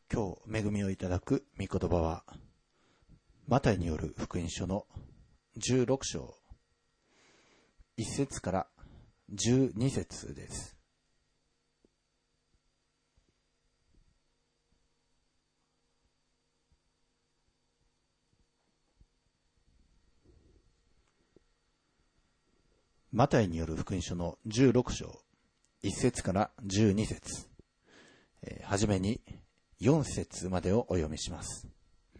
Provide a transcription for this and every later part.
今日恵みをいただく御言葉はマタイによる福音書の16章1節から12節です。マタイによる福音書の16章1節から12節、はじめに4節までをお読みします。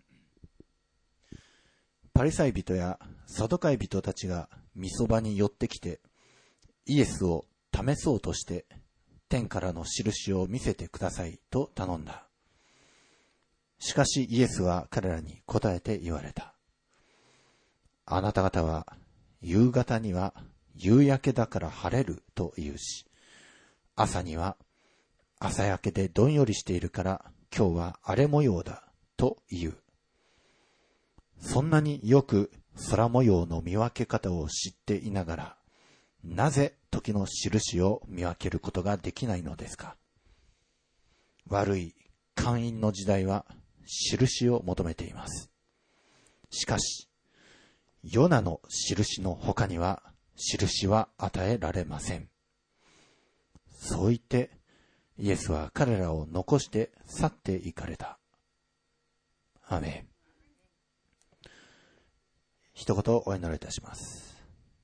パリサイ人やサドカイ人たちが御そばに寄ってきて、イエスを試そうとして天からの印を見せてくださいと頼んだ。しかしイエスは彼らに答えて言われた。あなた方は夕方には夕焼けだから晴れると言うし、朝には朝焼けでどんよりしているから今日は荒れ模様だと言う。そんなによく空模様の見分け方を知っていながら、なぜ時の印を見分けることができないのですか。悪い姦淫の時代は印を求めています。しかし、ヨナの印の他には印は与えられません。そう言ってイエスは彼らを残して去って行かれた。アーメン。一言お祈りいたします。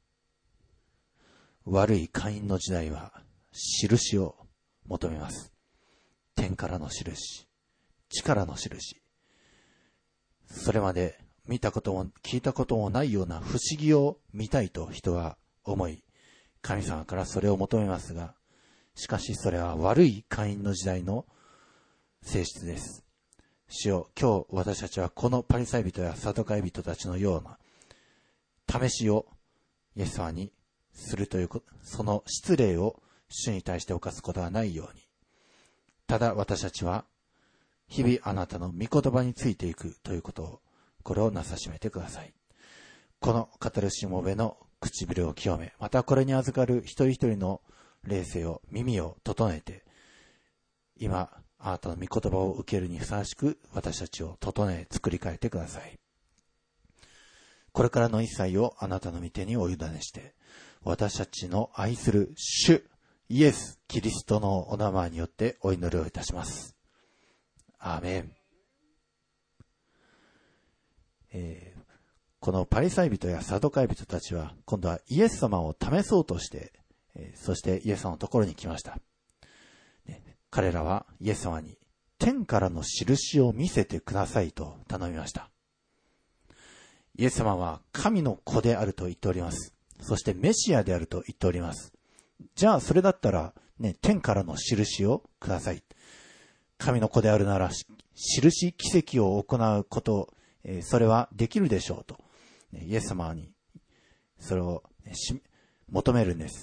悪い姦淫の時代は印を求めます。天からの印、地からの印。それまで見たことも聞いたこともないような不思議を見たいと人は思い、神様からそれを求めますが、しかしそれは悪い姦淫の時代の性質です。主よ、今日私たちはこのパリサイ人やサドカイ人たちのような試しをイエス様にするということ、その失礼を主に対して犯すことはないように、ただ私たちは日々あなたの御言葉についていくということを、これをなさしめてください。この語るしもべの唇を清め、またこれに預かる一人一人の霊性を、耳を整えて、今あなたの御言葉を受けるにふさわしく私たちを整え作り変えてください。これからの一切をあなたの御手にお委ねして、私たちの愛する主イエス・キリストのお名前によってお祈りをいたします。アーメン。このパリサイ人やサドカイ人たちは今度はイエス様を試そうとして、そしてイエス様のところに来ました。彼らはイエス様に天からの印を見せてくださいと頼みました。イエス様は神の子であると言っております。そしてメシアであると言っております。じゃあそれだったら、天からの印をください。神の子であるなら印奇跡を行うこと、それはできるでしょうと、イエス様にそれを求めるんです。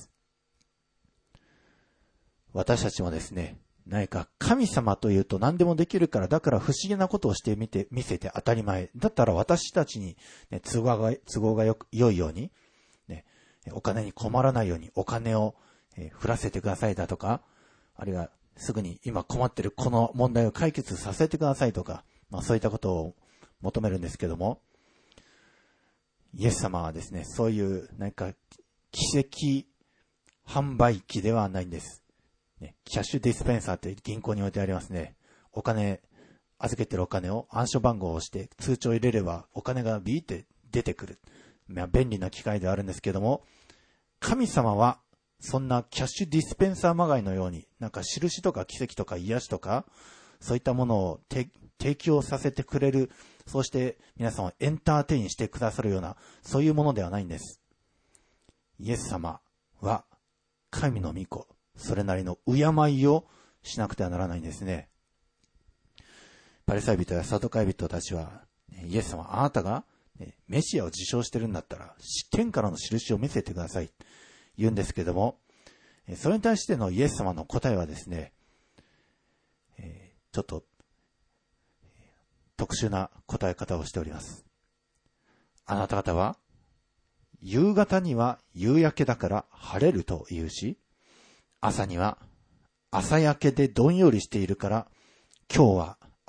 私たちもですね、何か神様というと何でもできるから、だから不思議なことをして見せて当たり前だったら、私たちに、都合が良いように、お金に困らないようにお金を、降らせてくださいだとか、あるいはすぐに今困っているこの問題を解決させてくださいとか、そういったことを求めるんですけども、イエス様はですね、そういう何か奇跡販売機ではないんです。キャッシュディスペンサーって銀行に置いてありますね。預けてるお金を暗証番号を押して通帳を入れればお金がビーって出てくる。便利な機械ではあるんですけども、神様はそんなキャッシュディスペンサーまがいのように、なんか印とか奇跡とか癒しとか、そういったものを提供させてくれる、そして皆さんをエンターテインしてくださるような、そういうものではないんです。イエス様は神の御子、それなりの敬いをしなくてはならないんですね。パリサイ人やサドカイ人たちは、イエス様、あなたがメシアを自称してるんだったら天からの印を見せてください言うんですけども、それに対してのイエス様の答えはですね、ちょっと特殊な答え方をしております。あなた方は夕方には夕焼けだから晴れると言うし、朝には朝焼けでどんよりしているから今日は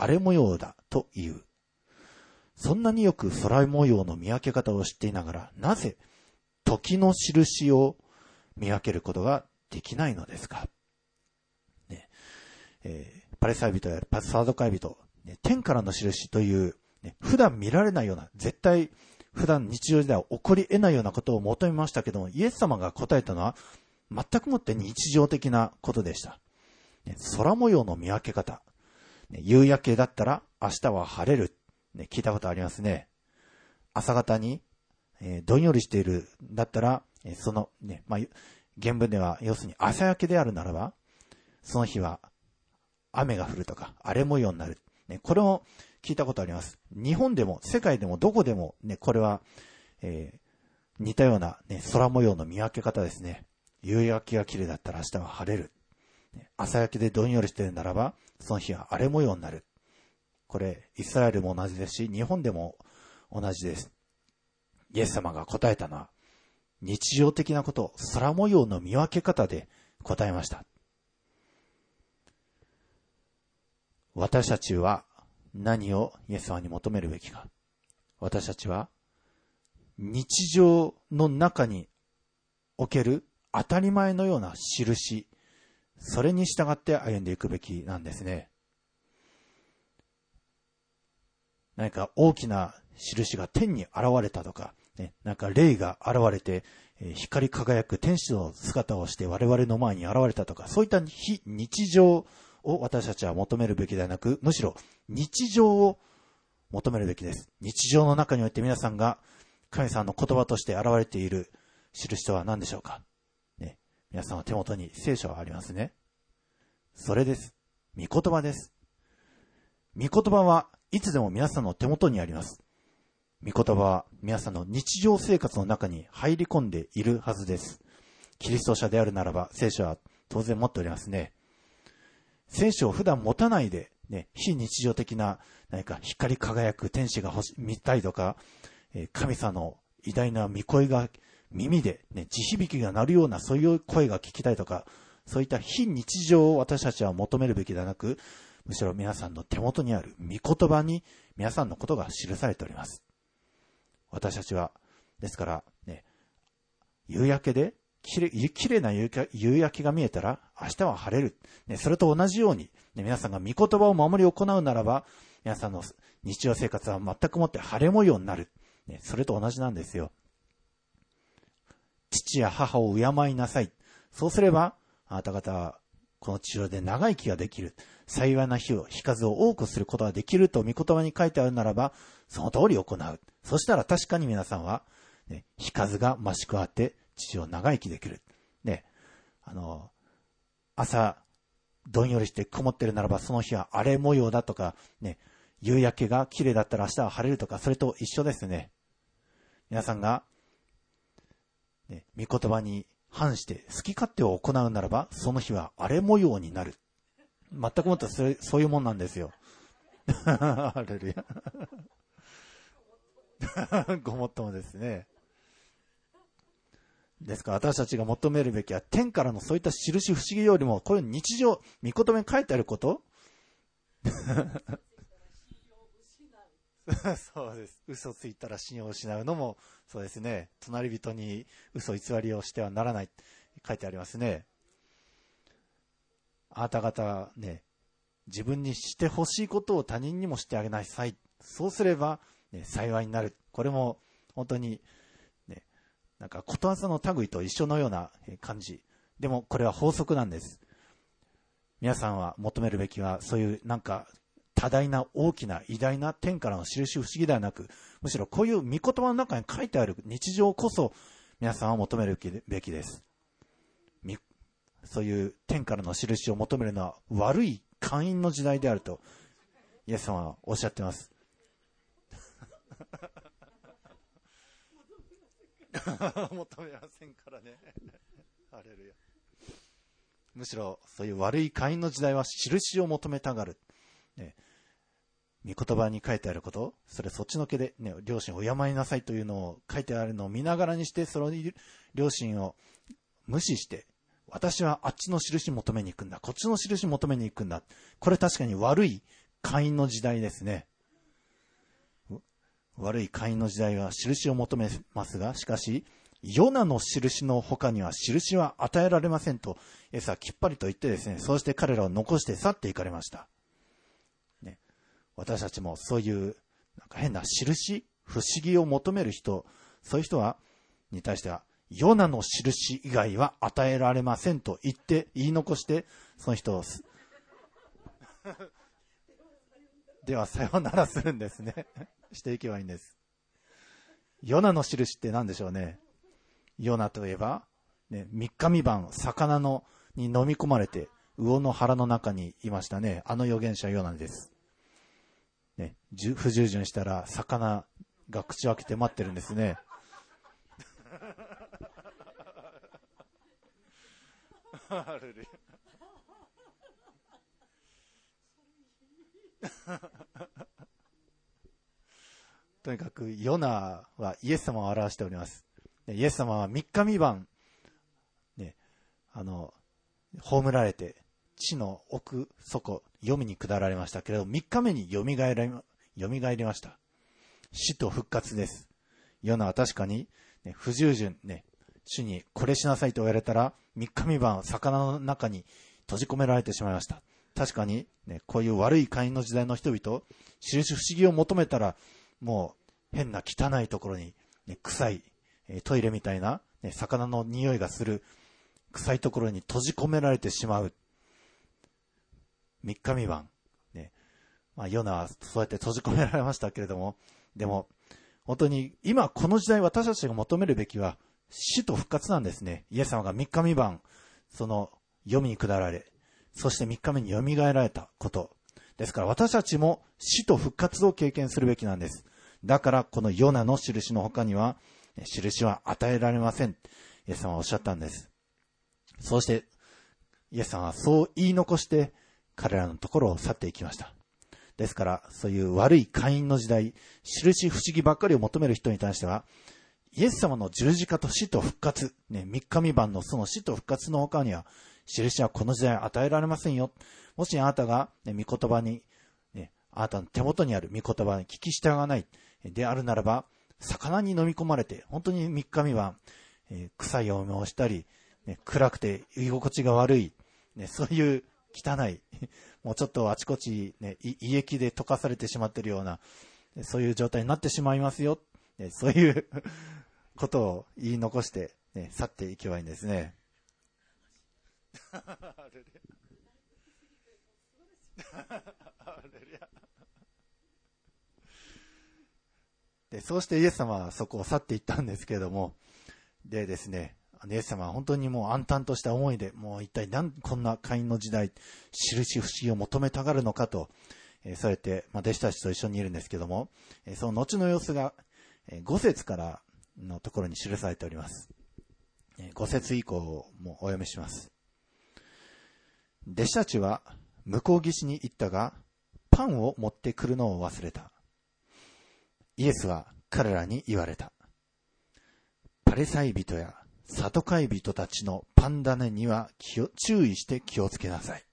荒れ模様だという。そんなによく空模様の見分け方を知っていながら、なぜ時の印を見分けることができないのですか。ねパレスタイ人やパサードカイ人、天からの印という、普段見られないような、絶対普段日常時代は起こり得ないようなことを求めましたけども、イエス様が答えたのは全くもって日常的なことでした。空模様の見分け方。夕焼けだったら明日は晴れる。聞いたことありますね。朝方に、どんよりしているだったら、その原文では要するに朝焼けであるならば、その日は雨が降るとか荒れ模様になる。これを聞いたことあります。日本でも世界でもどこでもこれは、似たような、空模様の見分け方ですね。夕焼けが綺麗だったら明日は晴れる。朝焼けでどんよりしているならば、その日は荒れ模様になる。これ、イスラエルも同じですし、日本でも同じです。イエス様が答えたのは、日常的なこと、空模様の見分け方で答えました。私たちは何をイエス様に求めるべきか。私たちは日常の中における当たり前のような印、それに従って歩んでいくべきなんですね。何か大きな印が天に現れたとか、なんか霊が現れて、光り輝く天使の姿をして我々の前に現れたとか、そういった非日常を私たちは求めるべきではなく、むしろ日常を求めるべきです。日常の中において皆さんが神様の言葉として現れている印とは何でしょうか。皆さんの手元に聖書がありますね。それです。御言葉です。御言葉はいつでも皆さんの手元にあります。御言葉は皆さんの日常生活の中に入り込んでいるはずです。キリスト者であるならば聖書は当然持っておりますね。聖書を普段持たないで、非日常的な何か光り輝く天使が見たいとか、神様の偉大な御声が耳で、地響きが鳴るようなそういう声が聞きたいとか、そういった非日常を私たちは求めるべきではなく、むしろ皆さんの手元にある御言葉に皆さんのことが記されております。私たちは、ですから、夕焼けで、綺麗な夕焼けが見えたら明日は晴れる。それと同じように、皆さんが御言葉を守り行うならば、皆さんの日常生活は全くもって晴れ模様になる。それと同じなんですよ。父や母を敬いなさい。そうすれば、あなた方はこの地上で長生きができる。幸いな日数を多くすることができると御言葉に書いてあるならば、その通り行う。そしたら確かに皆さんは、日数が増し加わって地上長生きできる。朝、どんよりして曇ってるならば、その日は荒れ模様だとか、夕焼けが綺麗だったら明日は晴れるとか、それと一緒ですね。皆さんが、御言葉に反して好き勝手を行うならば、その日は荒れ模様になる。全くもってそういうもんなんですよ。ハレルヤ。ごもっともですね。ですから私たちが求めるべきは天からのそういった印不思議よりも、こういう日常、御言葉に書いてあることそうです。嘘ついたら信用を失うのもそうですね。隣人に嘘偽りをしてはならない。書いてありますね。あなた方は自分にしてほしいことを他人にもしてあげなさい。そうすれば、幸いになる。これも本当になんかことわざの類と一緒のような感じ。でもこれは法則なんです。皆さんは求めるべきはそういうなんか多大な大きな偉大な天からの印不思議ではなく、むしろこういう御言葉の中に書いてある日常こそ皆さんは求めるべきです。そういう天からの印を求めるのは悪い姦淫の時代であるとイエス様はおっしゃっています。求めませんからね。ハレルヤ。むしろそういう悪い姦淫の時代は印を求めたがる。御言葉に書いてあること、それそっちのけで、両親を敬いなさいというのを書いてあるのを見ながらにして、その両親を無視して、私はあっちの印求めに行くんだ、こっちの印求めに行くんだ。これ確かに悪い会員の時代ですね。悪い会員の時代は印を求めますが、しかし、ヨナの印の他には印は与えられませんと、イエスはきっぱりと言ってですね、そうして彼らを残して去っていかれました。ね、私たちもそういうなんか変な印、不思議を求める人、そういう人に対しては、ヨナの印以外は与えられませんと言い残して、その人をではさようならするんですね。していけばいいんです。ヨナの印って何でしょうね。ヨナといえば、ね、3日3晩魚に飲み込まれて魚の腹の中にいましたね。あの預言者ヨナです。ね、不従順したら魚が口を開けて待ってるんですね。とにかくヨナはイエス様を表しております。イエス様は3日3晩、ね、葬られて地の奥底、黄泉に下られましたけれど、3日目によみがえりました。死と復活です。ヨナは確かに、ね、不従順、ね、主にこれしなさいと言われたら、3日3晩魚の中に閉じ込められてしまいました。確かに、ね、こういう悪い会員の時代の人々、印不思議を求めたら、もう変な汚いところに、ね、臭い、トイレみたいな、ね、魚の匂いがする臭いところに閉じ込められてしまう。3日3晩、ね、ヨナはそうやって閉じ込められましたけれども、でも本当に今この時代私たちが求めるべきは死と復活なんですね。イエス様が3日3晩その黄泉に下られ、そして3日目によみがえられたことですから、私たちも死と復活を経験するべきなんです。だからこのヨナの印の他には印は与えられません、イエス様はおっしゃったんです。そうしてイエス様はそう言い残して彼らのところを去っていきました。ですからそういう悪い会員の時代、印不思議ばっかりを求める人に対しては、イエス様の十字架と死と復活、ね、3日3晩のその死と復活の他には印はこの時代与えられませんよ。もしあなたが、ね、御言葉に、ね、あなたの手元にある御言葉に聞き従わないであるならば、魚に飲み込まれて本当に3日3晩、臭い思いをしたり、ね、暗くて居心地が悪い、ね、そういう汚いもうちょっとあちこち、ね、胃液で溶かされてしまっているような、そういう状態になってしまいますよ、ね、そういうことを言い残して、ね、去っていけばいいんですね。で、そうしてイエス様はそこを去っていったんですけれども、でですね、イエス様は本当にもう暗淡とした思いで、もう一体こんな会員の時代、印不思議を求めたがるのかと、そうやって、弟子たちと一緒にいるんですけども、その後の様子が、5節からのところに記されております。5節以降もお読みします。弟子たちは向こう岸に行ったが、パンを持ってくるのを忘れた。イエスは彼らに言われた。パリサイ人やサドカイ人たちのパン種には注意して気をつけなさい。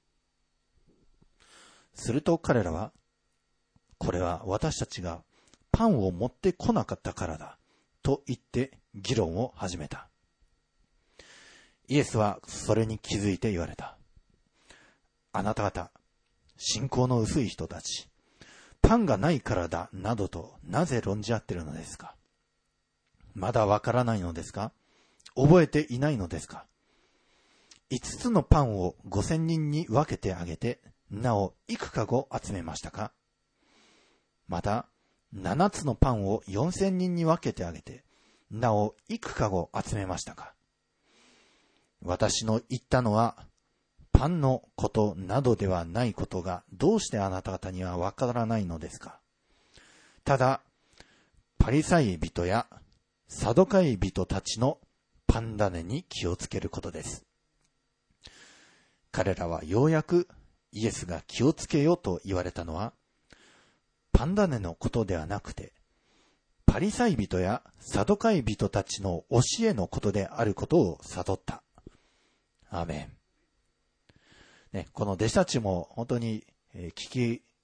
すると彼らは、これは私たちがパンを持ってこなかったからだと言って議論を始めた。イエスはそれに気づいて言われた。あなた方、信仰の薄い人たち、パンがないからだなどとなぜ論じ合っているのですか。まだわからないのですか。覚えていないのですか。5つのパンを5000人に分けてあげて、なお幾かご集めましたか。また7つのパンを4000人に分けてあげて、なお幾かご集めましたか。私の言ったのはパンのことなどではないことがどうしてあなた方にはわからないのですか。ただパリサイ人やサドカイ人たちのパン種に気をつけることです。彼らはようやくイエスが気をつけようと言われたのはパン種のことではなくて、パリサイ人やサドカイ人たちの教えのことであることを悟った。アーメン。ね、この弟子たちも本当に聞き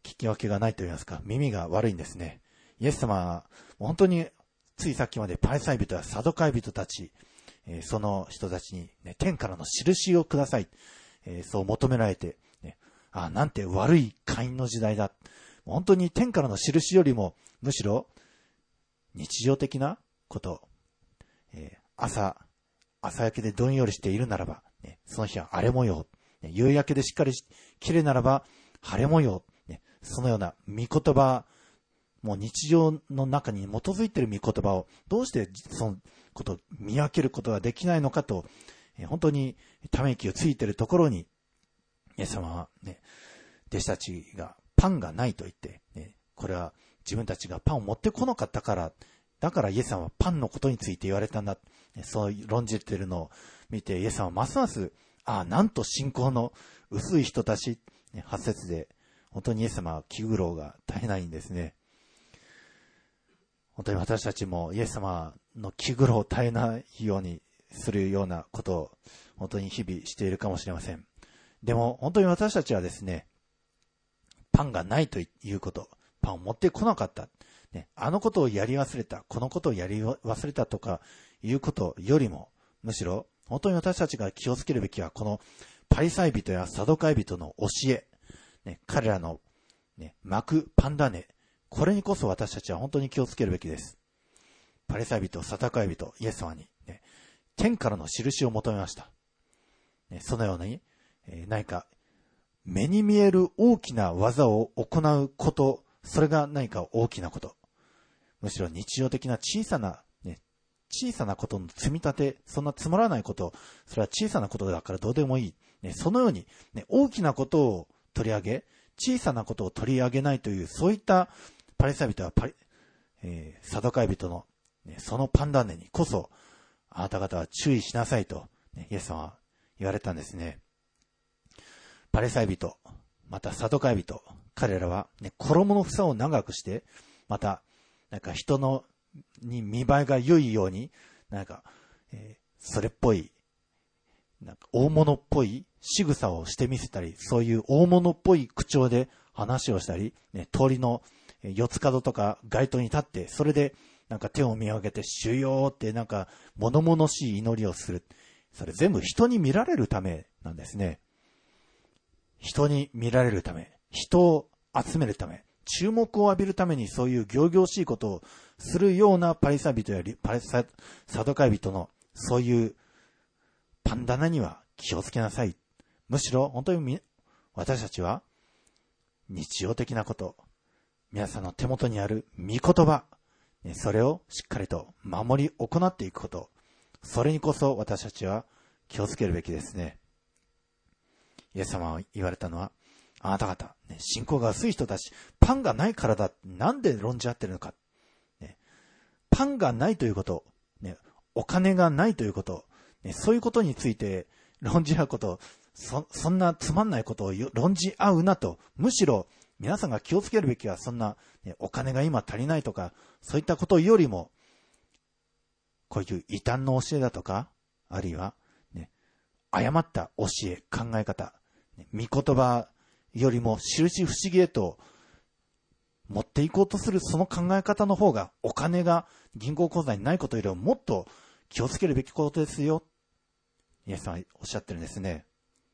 聞き分けがないと言いますか、耳が悪いんですね。イエス様は本当についさっきまでパリサイ人やサドカイ人たち、その人たちに、ね、天からの印をください、そう求められて、ね、なんて悪い会員の時代だ。本当に天からの印よりもむしろ日常的なこと、朝焼けでどんよりしているならば、ね、その日は荒れ模様、ね、夕焼けでしっかり綺麗ならば晴れ模様、ね、そのような御言葉、もう日常の中に基づいている御言葉をどうしてそのことを見分けることができないのかと、本当にため息をついているところに、イエス様はね、弟子たちがパンがないと言って、ね、これは自分たちがパンを持ってこなかったから、だからイエス様はパンのことについて言われたんだ、そう論じているのを見て、イエス様はますます、なんと信仰の薄い人たち、8節で、本当にイエス様は気苦労が絶えないんですね。本当に私たちもイエス様の気苦労を絶えないようにするようなことを本当に日々しているかもしれません。でも本当に私たちはですね、パンがないということ、パンを持ってこなかった、ね、あのことをやり忘れた、このことをやり忘れたとかいうことよりも、むしろ本当に私たちが気をつけるべきはこのパリサイ人やサドカイ人の教え、ね、彼らの、ね、巻くパン種、これにこそ私たちは本当に気をつけるべきです。パリサイ人、サドカイ人、イエス様に、ね、天からの印を求めました。ね、そのように、何か目に見える大きな技を行うこと、それが何か大きなこと。むしろ日常的な小さなことの積み立て、そんなつまらないこと、それは小さなことだからどうでもいい。ね、そのように、ね、大きなことを取り上げ、小さなことを取り上げないという、そういったパリサイ人はサドカイ人の、ね、そのパン種にこそ、あなた方は注意しなさいと、ね、イエス様は言われたんですね。パリサイ人、またサドカイ人、彼らは、ね、衣の房を長くして、また、なんか人に見栄えが良いように、なんか、それっぽい、なんか大物っぽい仕草をしてみせたり、そういう大物っぽい口調で話をしたり、ね、通りの四つ角とか街灯に立って、それでなんか手を見上げて、主よーってなんか物々しい祈りをする。それ全部人に見られるためなんですね。人に見られるため、人を集めるため、注目を浴びるためにそういう仰々しいことをするようなパリサイ人やサドカイ人のそういうパンダナには気をつけなさい。むしろ本当に私たちは日常的なこと、皆さんの手元にある御言葉、それをしっかりと守り行っていくこと、それにこそ私たちは気をつけるべきですね。イエス様は言われたのは、あなた方、ね、信仰が薄い人たち、パンがないからだ、なんで論じ合ってるのか、ね。パンがないということ、ね、お金がないということ、ね、そういうことについて論じ合うこと、そんなつまんないことを論じ合うなと、むしろ皆さんが気をつけるべきはそんな、ね、お金が今足りないとか、そういったことよりも、こういう異端の教えだとか、あるいは、ね、誤った教え、考え方、ね、御言葉よりも印不思議へと持っていこうとするその考え方の方が、お金が銀行口座にないことよりももっと気をつけるべきことですよ。イエスさんはおっしゃってるんですね。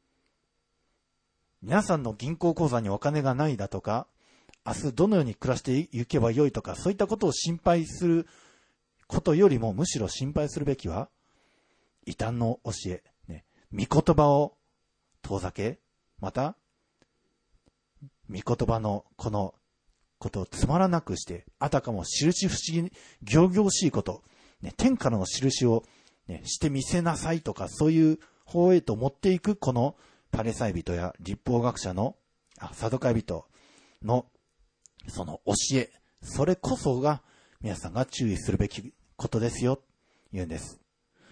皆さんの銀行口座にお金がないだとか、明日どのように暮らしていけばよいとか、そういったことを心配することよりも、むしろ心配するべきは、異端の教え、ね、御言葉を遠ざけ、また、御言葉のこのことをつまらなくして、あたかも印不思議、仰々しいこと、ね、天からの印を、ね、してみせなさいとか、そういう方へと持っていく、このパリサイ人や律法学者の、サドカイ人の、その教え、それこそが皆さんが注意するべきことですよ、言うんです。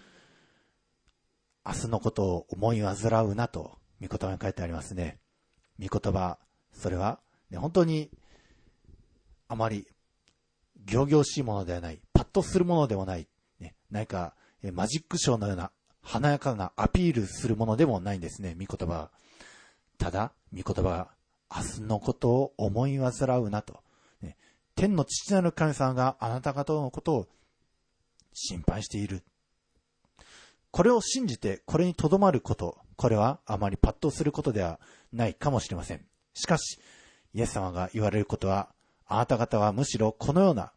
明日のことを思い煩うなと、御言葉に書いてありますね。御言葉、それは、ね、本当に、あまり、仰々しいものではない、パッとするものでもない、ね、何か、マジックショーのような、華やかなアピールするものでもないんですね、御言葉は。ただ、御言葉明日のことを思い煩うなと、ね、天の父なる神様があなた方のことを心配している。これを信じてこれにとどまること、これはあまりパッとすることではないかもしれません。しかし、イエス様が言われることは、あなた方はむしろこのような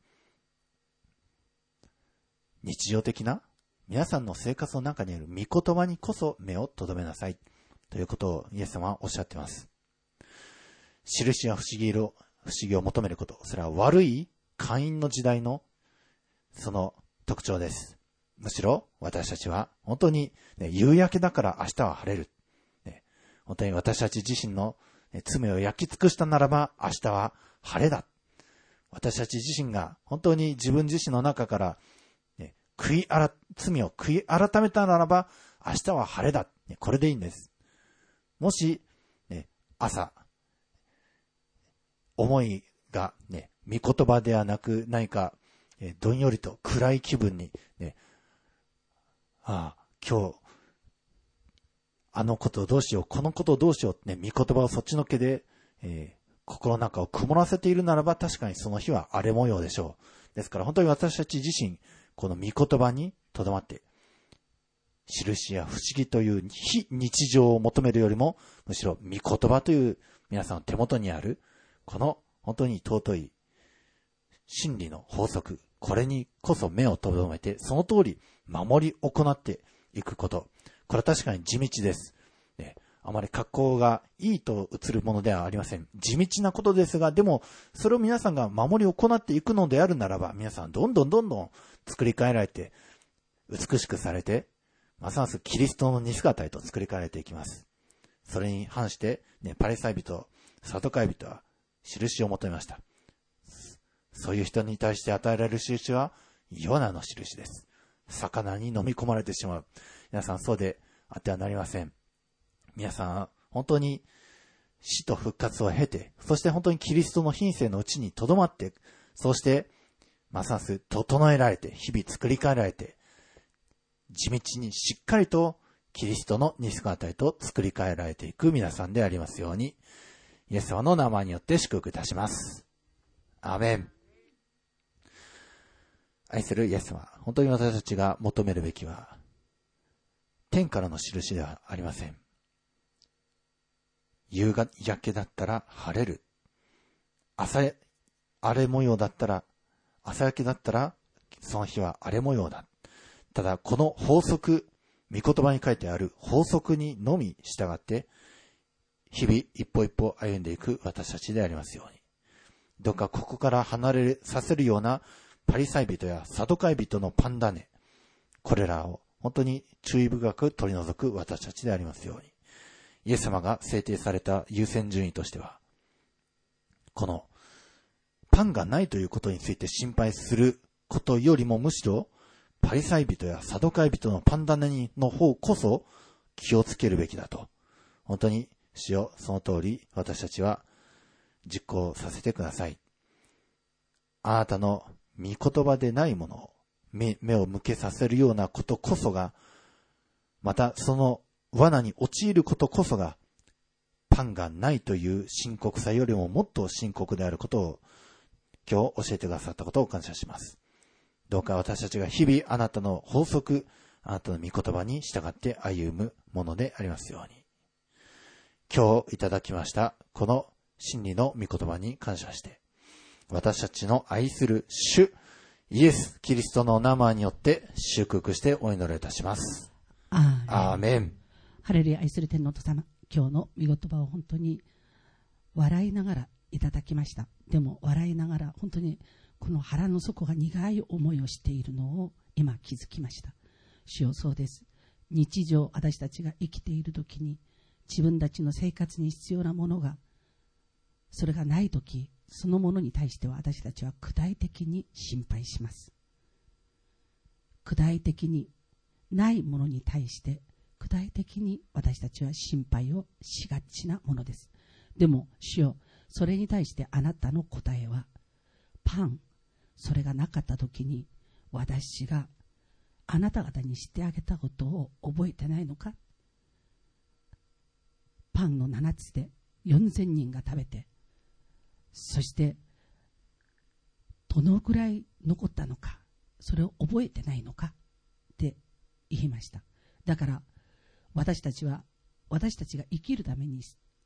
日常的な皆さんの生活の中にある御言葉にこそ目を留めなさいということをイエス様はおっしゃっています。印や不思議を求めること、それは悪い会員の時代のその特徴です。むしろ私たちは本当に、夕焼けだから明日は晴れる、本当に私たち自身の罪を焼き尽くしたならば明日は晴れだ。私たち自身が本当に自分自身の中から罪を悔い改めたならば明日は晴れだ。これでいいんです。もし、朝思いが御言葉ではなく何かどんよりと暗い気分に今日あのことどうしよう、このことどうしようって御言葉をそっちのけで、心の中を曇らせているならば確かにその日は荒れ模様でしょう。ですから本当に私たち自身この御言葉にとどまって印や不思議という非日常を求めるよりもむしろ御言葉という皆さんの手元にあるこの本当に尊い真理の法則、これにこそ目をとどめてその通り守り行っていくこと、これは確かに地道です。あまり格好がいいと映るものではありません。地道なことですが、でもそれを皆さんが守り行っていくのであるならば、皆さんどんどん作り変えられて美しくされて、ますますキリストの似姿へと作り変えられていきます。それに反して、パリサイ人、サドカイ人は印を求めました。そういう人に対して与えられる印はヨナの印です。魚に飲み込まれてしまう。皆さんそうであってはなりません。皆さん本当に死と復活を経て、そして本当にキリストの品性のうちにとどまって、そしてますます整えられて、日々作り変えられて、地道にしっかりとキリストの似姿へと作り変えられていく皆さんでありますように、イエス様の名前によって祝福いたします。アーメン。愛するイエス様、本当に私たちが求めるべきは天からの印ではありません。夕焼けだったら晴れる。荒れ模様だったら、朝焼けだったらその日は荒れ模様だ。ただこの法則、御言葉に書いてある法則にのみ従って日々一歩一歩歩んでいく私たちでありますように、どうかここから離れさせるようなパリサイ人やサドカイ人のパンダネ、これらを本当に注意深く取り除く私たちでありますように、イエス様が制定された優先順位としては、このパンがないということについて心配することよりも、むしろパリサイ人やサドカイ人のパンダネの方こそ気をつけるべきだと、本当に主よ、その通り私たちは実行させてください。あなたの御言葉でないものを目を向けさせるようなことこそが、またその罠に陥ることこそが、パンがないという深刻さよりももっと深刻であることを今日教えてくださったことを感謝します。どうか私たちが日々あなたの法則、あなたの御言葉に従って歩むものでありますように。今日いただきましたこの真理の御言葉に感謝して、私たちの愛する主イエス・キリストの名前によって祝福してお祈りいたします。アーメン。 ハレルヤ。愛する天のお父様、今日の御言葉を本当に笑いながらいただきました。でも笑いながら本当にこの腹の底が苦い思いをしているのを今気づきました。主よ、そうです。日常私たちが生きているときに自分たちの生活に必要なものがそれがないとき、そのものに対しては私たちは具体的に心配します。具体的にないものに対して具体的に私たちは心配をしがちなものです。でも主よ、それに対してあなたの答えはパン、それがなかった時に私があなた方にしてあげたことを覚えてないのか。パンの7つで 4000人が食べて、そしてどのくらい残ったのか、それを覚えてないのかって言いました。だから私たちが生きるために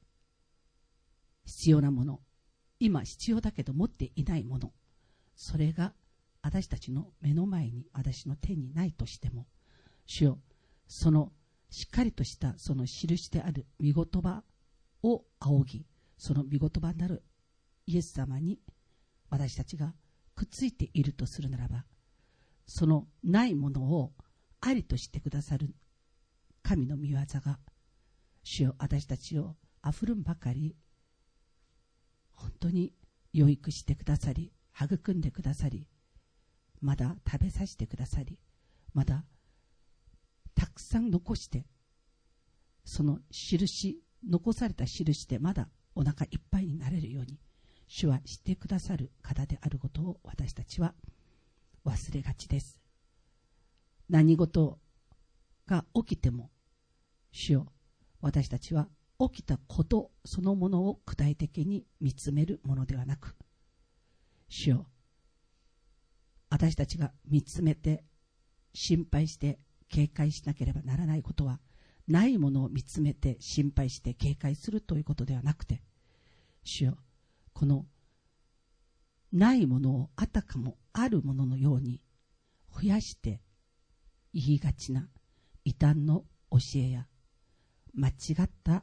必要なもの、今必要だけど持っていないもの、それが私たちの目の前に、私の手にないとしても、主よ、そのしっかりとしたその印である御言葉を仰ぎ、その御言葉なるイエス様に私たちがくっついているとするならば、そのないものをありとしてくださる神の御業が、主よ、私たちをあふるんばかり本当に養育してくださり、育んでくださり、まだ食べさせてくださり、まだたくさん残して、その印、残された印でまだお腹いっぱいになれるように、主はしてくださる方であることを私たちは忘れがちです。何事が起きても、主よ、私たちは起きたことそのものを具体的に見つめるものではなく、主よ、私たちが見つめて心配して警戒しなければならないことは、ないものを見つめて心配して警戒するということではなくて、主よ、このないものをあたかもあるもののように増やして言いがちな異端の教えや間違った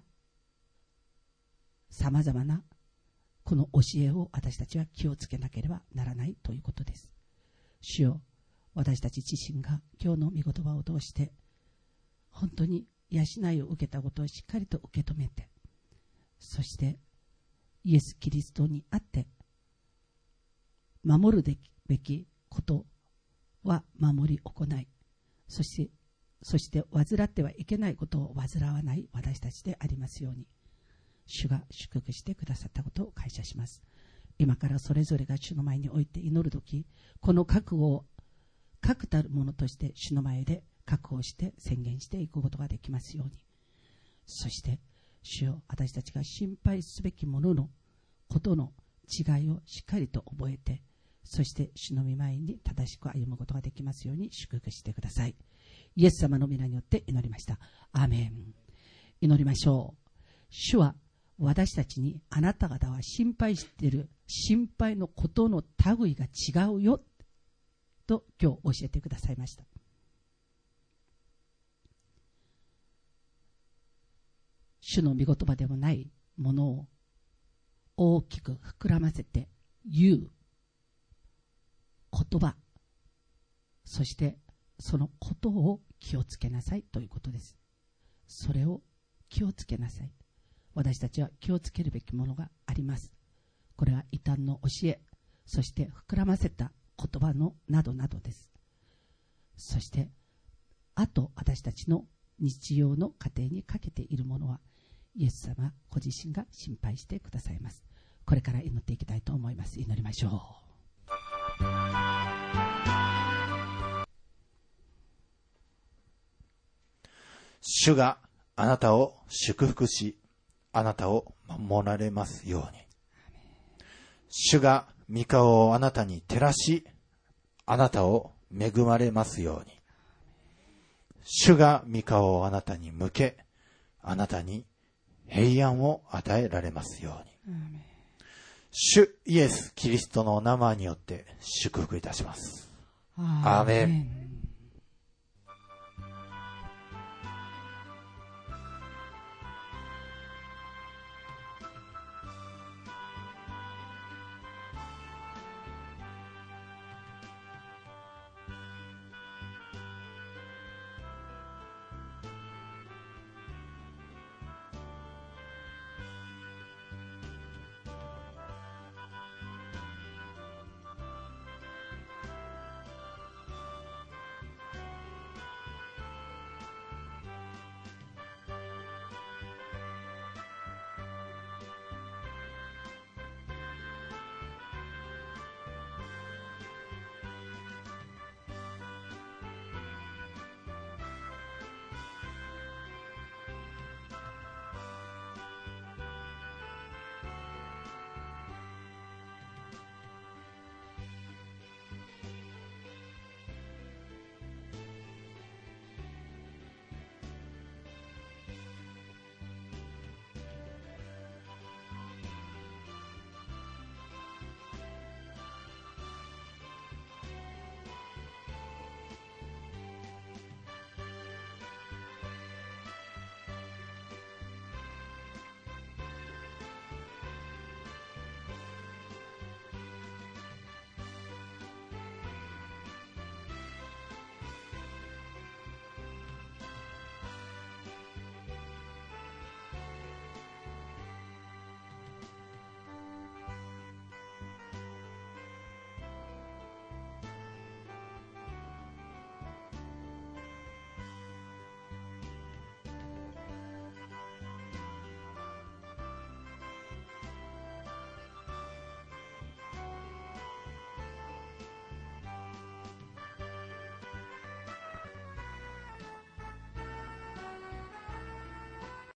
さまざまなこの教えを私たちは気をつけなければならないということです。主よ、私たち自身が今日の御言葉を通して本当に養いを受けたことをしっかりと受け止めて、そしてイエス・キリストにあって守るべきことは守り行い、そして患ってはいけないことを患わない私たちでありますように、主が祝福してくださったことを感謝します。今からそれぞれが主の前において祈るとき、この覚悟を確たるものとして主の前で確保して宣言していくことができますように、そして主よ、私たちが心配すべきもののことの違いをしっかりと覚えて、そして主の御前に正しく歩むことができますように祝福してください。イエス様の皆によって祈りました。アーメン。祈りましょう。主は私たちに、あなた方は心配している心配のことの類が違うよと今日教えてくださいました。主の御言葉でもないものを大きく膨らませて言う言葉、そしてそのことを気をつけなさいということです。それを気をつけなさい。私たちは気をつけるべきものがあります。これは異端の教え、そして膨らませた言葉のなどなどです。そしてあと私たちの日常の家庭にかけているものは、イエス様ご自身が心配してくださいます。これから祈っていきたいと思います。祈りましょう。 主があなたを祝福し、あなたを守られますように。主が御顔をあなたに照らし、あなたを恵まれますように。主が御顔をあなたに向け、あなたに平安を与えられますように。主イエス・キリストのお名前によって祝福いたします。アーメン。